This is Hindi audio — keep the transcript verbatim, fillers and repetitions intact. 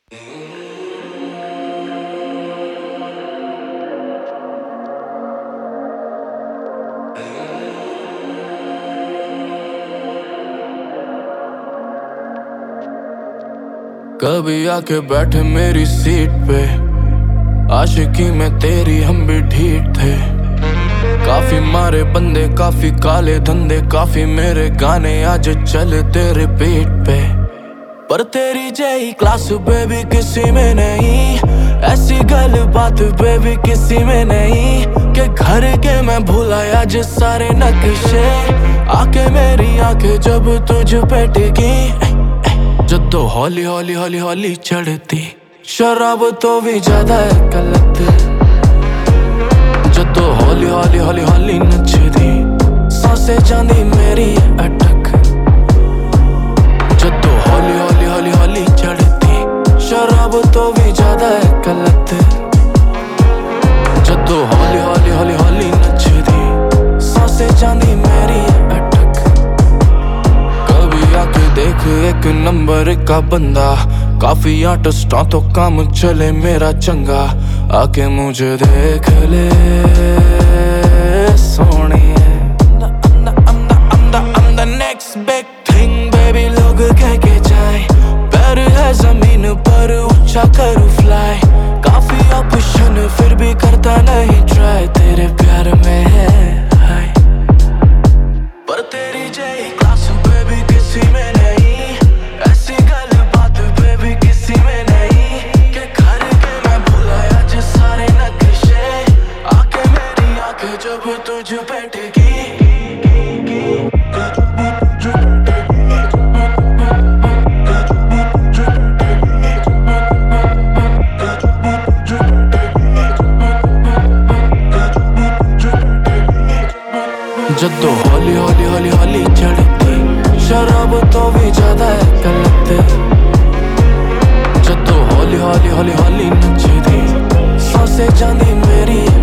कभी आके बैठे मेरी सीट पे, आशिकी में तेरी हम भी ढीठ थे। काफी मारे बंदे, काफी काले धंधे, काफी मेरे गाने आज चले तेरे पीठ पे। पर तेरी जही क्लास बेबी किसी में नहीं, ऐसी गल बात बेबी किसी में नहीं कि घर के मैं भूला आज सारे नक्शे। आके मेरी आंखें जब तुझ पे टिकी, जद्दो हौली हौली हौली हौली चढ़ती, शराब तो भी ज्यादा है गलत। जद्दो हौली हौली हौली हौली नचदी, सांसें जांदी मेरी अटक। जद्दो हौली हौली हौली हौली चढ़ती, शराब तो भी ज्यादा है गलत। जद्दो हौली हौली हौली हौली नचदी, सांसें जांदी मेरी अटक। कभी आके देख एक नंबर का बंदा, काफी आर्टिस्टां तो काम चले मेरा चंगा। आके मुझे देख ले सोनिए, I'm the, I'm the next big thing baby। लोग कह के जाए पैर है जमीन पर ऊंचा करूँ फ्लाई। काफी ऑप्शन फिर भी करता नहीं ट्राई, तेरे प्यार में है हाय। पर तेरी जही क्लास बेबी किसी में नहीं, ऐसी गल बात बेबी किसी में नहीं कि घर के मैं भूला आज सारे नक्शे। आके मेरी आंखें जब तुझ पे टिकी, जद्दो हौली हौली हौली हौली चढ़ती, शराब तो भी ज्यादा है गलत। जद्दो हौली हौली हौली हौली नचदी, सांसें जांदी मेरी